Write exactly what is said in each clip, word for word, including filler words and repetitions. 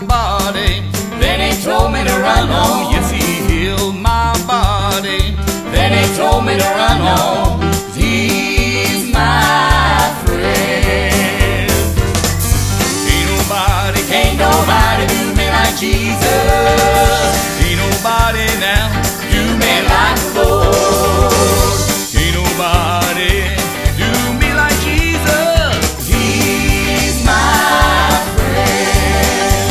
body. Then he told me to run home. Yes, he healed my body. Then he told me to run home. He's my friend. Ain't nobody, Ain't nobody do me like Jesus. ain't nobody now Do me like the Lord. Ain't nobody do me like Jesus. He's my friend.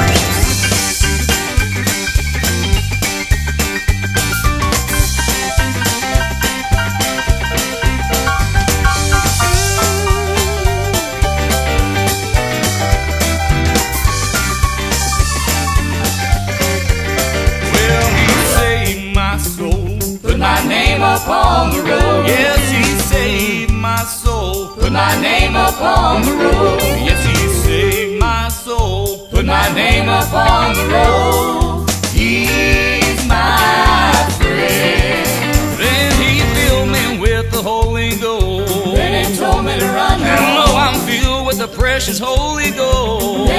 Well, he saved my soul. Put my name upon the road. Yes, he saved my soul. Put my name upon the road. Yes, he saved my soul. Put my name upon the road. He's my friend. Then he filled me with the Holy Ghost. Then he told me to run You home. know I'm filled with the precious Holy Ghost.